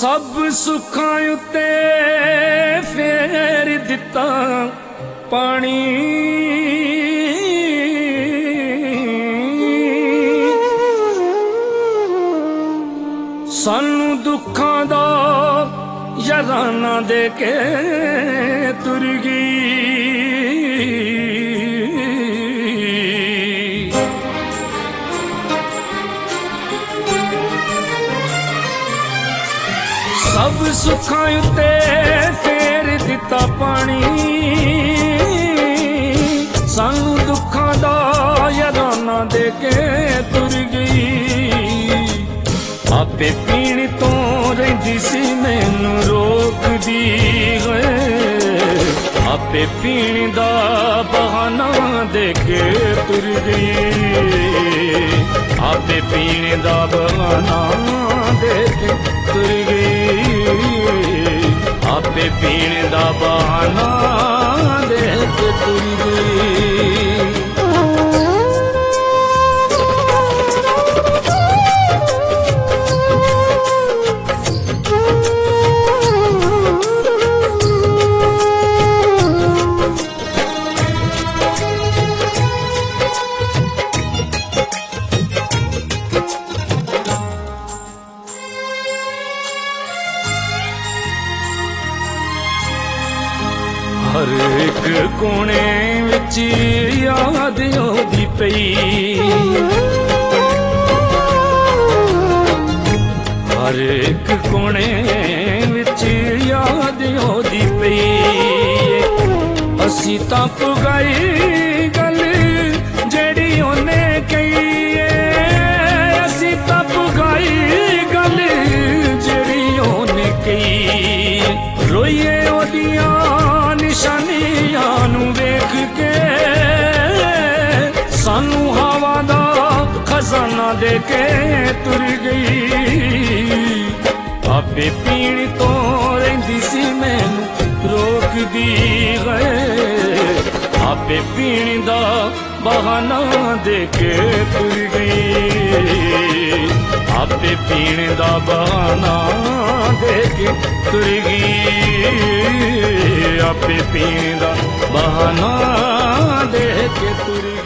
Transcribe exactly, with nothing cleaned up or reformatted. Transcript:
सब सुखां उत्ते फेर दिता पानी, सानू दुखां दा याराना दे के तुर गई। सब सुखां उत्ते फेर दिता पानी, सानू दुखां दा याराना दे के तुर गई। आपे पीण तो रहिंदी सी मैनू रोकदी है, आपे पीण दा बहाना दे के तुर गई। आपे पीण दा बहाना दे के तुर गई। आपे पीण दा बहाना दे के तुर गई। हर एक कोने विच याद आउंदी पई, हर एक कोने विच याद आउंदी पई। असी तां पुगाई गल जेड़ी ओने कही, असी तां पुगाई गल जेड़ी ओने कही। रोइए ओदियां निशानियां नू वेख के, सानू हवा दा खजाना दे के तुर गई। आपे पीण तो रहिंदी सी मैनू रोकदी है, आपे पीण दा बहाना दे के तुर गई। आपे पीण दा बहाना दे के तुर गई। आपे पीण दा बहाना दे के तुर गई।